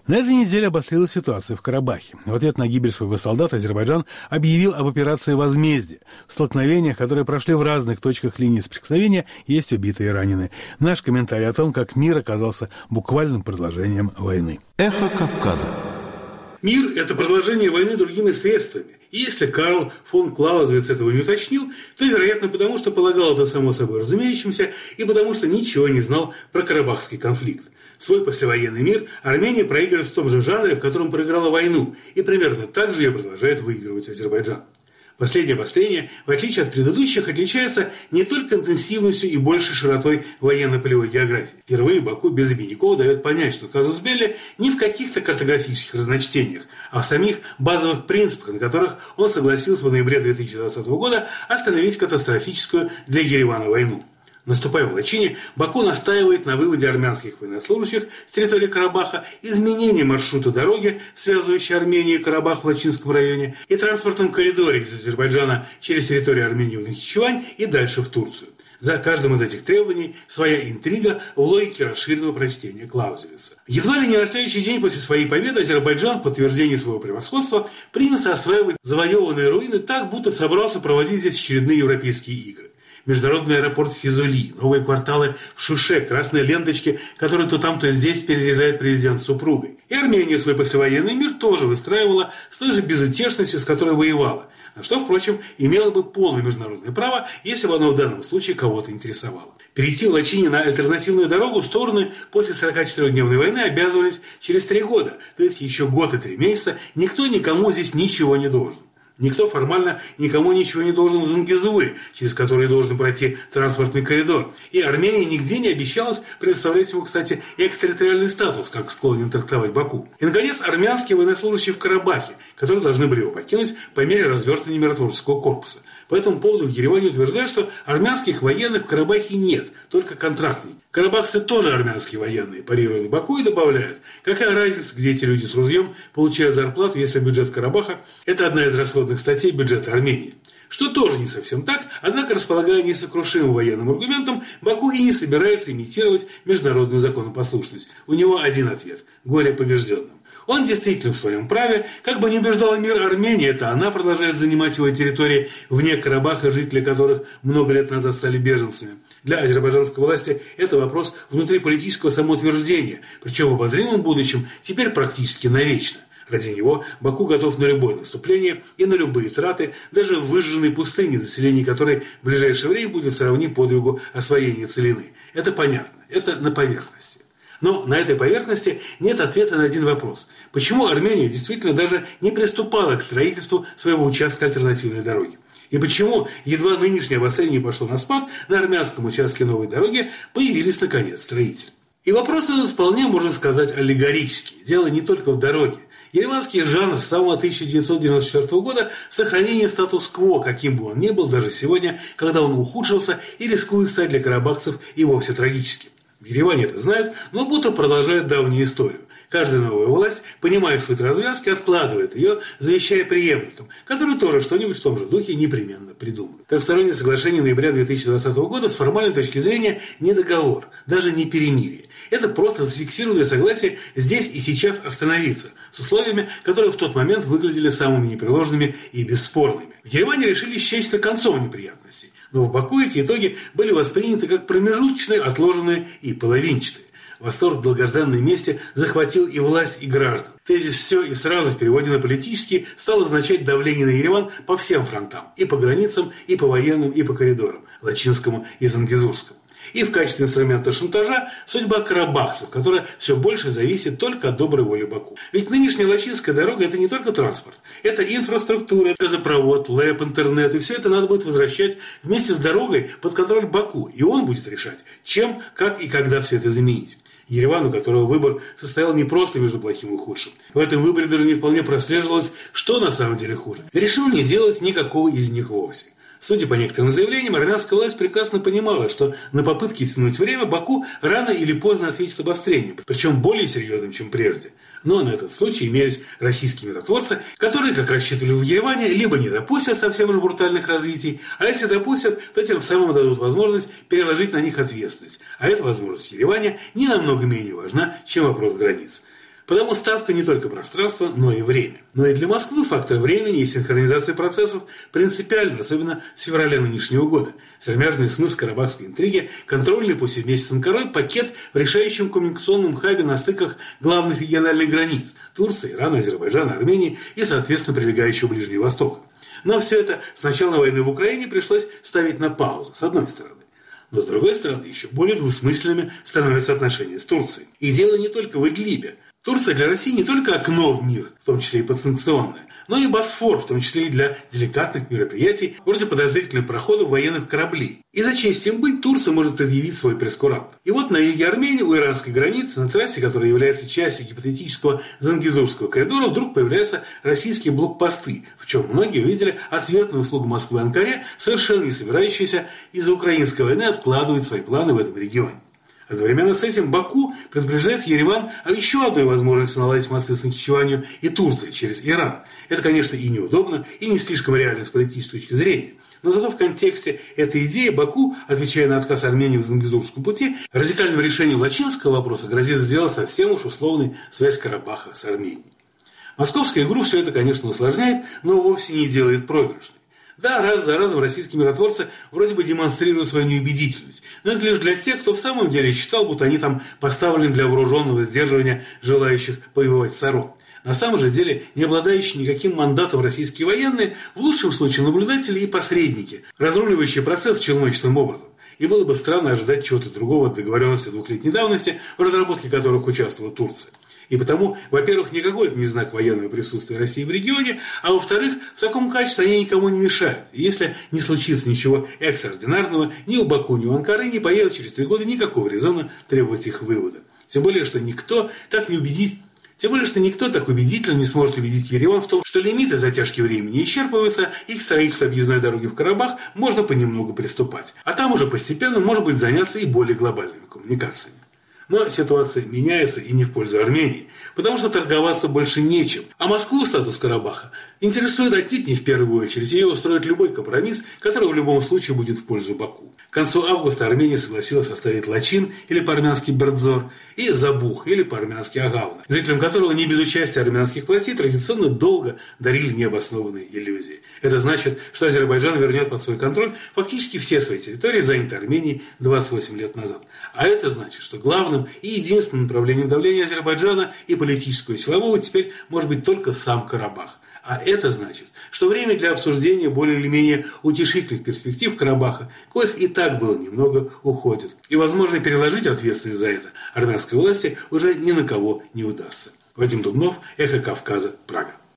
На этой неделе обострилась ситуация в Карабахе. В ответ на гибель своего солдата Азербайджан объявил об операции «Возмездие». В столкновениях, которые прошли в разных точках линии соприкосновения, есть убитые и раненые. Наш комментарий о том, как мир оказался буквальным продолжением войны. Эхо Кавказа. Мир – это продолжение войны другими средствами. И если Карл фон Клаузевиц этого не уточнил, то, вероятно, потому что полагал это само собой разумеющимся и потому что ничего не знал про Карабахский конфликт. Свой послевоенный мир Армения проигрывает в том же жанре, в котором проиграла войну, и примерно так же ее продолжает выигрывать Азербайджан. Последнее обострение, в отличие от предыдущих, отличается не только интенсивностью и большей широтой военно-полевой географии. Впервые Баку без обиняков дает понять, что казус белли не в каких-то картографических разночтениях, а в самих базовых принципах, на которых он согласился в ноябре 2020 года остановить катастрофическую для Еревана войну. Наступая в Лачине, Баку настаивает на выводе армянских военнослужащих с территории Карабаха, изменении маршрута дороги, связывающей Армению и Карабах в Лачинском районе, и транспортном коридоре из Азербайджана через территорию Армении в Нахичевань и дальше в Турцию. За каждым из этих требований своя интрига в логике расширенного прочтения Клаузевица. Едва ли не на следующий день после своей победы Азербайджан в подтверждении своего превосходства принялся осваивать завоеванные руины так, будто собрался проводить здесь очередные европейские игры. Международный аэропорт Физули, новые кварталы в Шуше, красные ленточки, которые то там, то здесь перерезает президент с супругой. И Армения свой послевоенный мир тоже выстраивала с той же безутешностью, с которой воевала, на что, впрочем, имело бы полное международное право, если бы оно в данном случае кого-то интересовало. Перейти в Лачине на альтернативную дорогу стороны после 44-дневной войны обязывались через 3 года, то есть еще год и 3 месяца, никто никому здесь ничего не должен. Никто формально никому ничего не должен в Зангезуре, через который должен пройти транспортный коридор. И Армения нигде не обещалась предоставлять ему, кстати, экстерриториальный статус, как склонен трактовать Баку. И, наконец, армянские военнослужащие в Карабахе, которые должны были его покинуть по мере развертывания миротворческого корпуса. По этому поводу в Ереване утверждают, что армянских военных в Карабахе нет, только контрактники. Карабахцы тоже армянские военные, парируют в Баку и добавляют, какая разница, где эти люди с ружьем получают зарплату, если бюджет Карабаха – это одна из расходных статей бюджета Армении. Что тоже не совсем так, однако, располагая несокрушимым военным аргументом, Баку и не собирается имитировать международную законопослушность. У него один ответ – горе побежденным. Он действительно в своем праве, как бы ни убеждала мир Армении, это она продолжает занимать его территории вне Карабаха, жители которых много лет назад стали беженцами. Для азербайджанской власти это вопрос внутриполитического самоутверждения, причем в обозримом будущем теперь практически навечно. Ради него Баку готов на любое наступление и на любые траты, даже в выжженной пустыне, заселение которой в ближайшее время будет сравнимо подвигу освоения целины. Это понятно, это на поверхности. Но на этой поверхности нет ответа на один вопрос. Почему Армения действительно даже не приступала к строительству своего участка альтернативной дороги? И почему, едва нынешнее обострение пошло на спад, на армянском участке новой дороги появились, наконец, строители? И вопрос этот вполне, можно сказать, аллегорический. Дело не только в дороге. Ереванский жанр с самого 1994 года – сохранение статус-кво, каким бы он ни был даже сегодня, когда он ухудшился и рискует стать для карабахцев и вовсе трагическим. В Ереване это знают, но будто продолжают давнюю историю. Каждая новая власть, понимая суть развязки, откладывает ее, завещая преемникам, которые тоже что-нибудь в том же духе непременно придумают. Трехстороннее соглашение ноября 2020 года с формальной точки зрения не договор, даже не перемирие. Это просто зафиксированное согласие здесь и сейчас остановиться, с условиями, которые в тот момент выглядели самыми непреложными и бесспорными. В Ереване решили счесть это концом неприятностей, но в Баку эти итоги были восприняты как промежуточные, отложенные и половинчатые. Восторг в долгожданной мести захватил и власть, и граждан. Тезис «все и сразу» в переводе на политический стал означать давление на Ереван по всем фронтам. И по границам, и по военным, и по коридорам. Лачинскому и Зангезурскому. И в качестве инструмента шантажа судьба карабахцев, которая все больше зависит только от доброй воли Баку. Ведь нынешняя Лачинская дорога – это не только транспорт. Это инфраструктура, газопровод, ЛЭП, интернет. И все это надо будет возвращать вместе с дорогой под контроль Баку. И он будет решать, чем, как и когда все это заменить. Ереван, у которого выбор состоял не просто между плохим и худшим. В этом выборе даже не вполне прослеживалось, что на самом деле хуже. Решил не делать никакого из них вовсе. Судя по некоторым заявлениям, армянская власть прекрасно понимала, что на попытки тянуть время Баку рано или поздно ответит обострением, причем более серьезным, чем прежде. Но на этот случай имелись российские миротворцы, которые, как рассчитывали в Ереване, либо не допустят совсем уж брутальных развитий, а если допустят, то тем самым дадут возможность переложить на них ответственность. А эта возможность в Ереване не намного менее важна, чем вопрос границ. Потому ставка не только пространство, но и время. Но и для Москвы фактор времени и синхронизации процессов принципиально, особенно с февраля нынешнего года. Сермяжный смысл карабахской интриги, контрольный после вместе с Анкарой пакет в решающем коммуникационном хабе на стыках главных региональных границ – Турции, Ирана, Азербайджана, Армении и, соответственно, прилегающего Ближнего Востока. Но все это с начала войны в Украине пришлось ставить на паузу, с одной стороны. Но, с другой стороны, еще более двусмысленными становятся отношения с Турцией. И дело не только в Идлибе. Турция для России не только окно в мир, в том числе и подсанкционное, но и Босфор, в том числе и для деликатных мероприятий, вроде подозрительных проходов военных кораблей. И за честь им быть, Турция может предъявить свой прескурант. И вот на юге Армении, у иранской границы, на трассе, которая является частью гипотетического Зангезурского коридора, вдруг появляются российские блокпосты, в чем многие увидели ответную услугу Москвы Анкаре, совершенно не собирающейся из-за украинской войны откладывать свои планы в этом регионе. Одновременно с этим Баку предупреждает Ереван о еще одной возможности наладить мосты с Нахичеванью и Турцией через Иран. Это, конечно, и неудобно, и не слишком реально с политической точки зрения. Но зато в контексте этой идеи Баку, отвечая на отказ Армении в Зангезурском пути, радикальным решением лачинского вопроса грозит сделать совсем уж условной связь Карабаха с Арменией. Московскую игру все это, конечно, усложняет, но вовсе не делает проигрышной. Да, раз за разом российские миротворцы вроде бы демонстрируют свою неубедительность, но это лишь для тех, кто в самом деле считал, будто они там поставлены для вооруженного сдерживания желающих повоевать сторон. На самом же деле, не обладающие никаким мандатом российские военные, в лучшем случае наблюдатели и посредники, разруливающие процесс челночным образом. И было бы странно ожидать чего-то другого от договоренности двухлетней давности, в разработке которых участвовала Турция. И потому, во-первых, никакой это не знак военного присутствия России в регионе, а во-вторых, в таком качестве они никому не мешают. И если не случится ничего экстраординарного, ни у Баку, ни у Анкары не появится через 3 года никакого резона требовать их вывода. Тем более, что никто так убедительно не сможет убедить Ереван в том, что лимиты затяжки времени исчерпываются, и к строительству объездной дороги в Карабах можно понемногу приступать. А там уже постепенно, может быть, заняться и более глобальными коммуникациями. Но ситуация меняется и не в пользу Армении, потому что торговаться больше нечем. А Москву статус Карабаха интересует отнюдь не в первую очередь. Ее устроит любой компромисс, который в любом случае будет в пользу Баку. К концу августа Армения согласилась оставить Лачин, или по-армянски Бердзор, и Забух, или по-армянски Агавна, жителям которого не без участия армянских властей традиционно долго дарили необоснованные иллюзии. Это значит, что Азербайджан вернет под свой контроль фактически все свои территории, занятые Арменией 28 лет назад. А это значит, что главным и единственным направлением давления Азербайджана и политического и силового теперь может быть только сам Карабах. А это значит, что время для обсуждения более или менее утешительных перспектив Карабаха, коих и так было немного, уходит. И, возможно, переложить ответственность за это армянской власти уже ни на кого не удастся. Вадим Дубнов, Эхо Кавказа, Прага.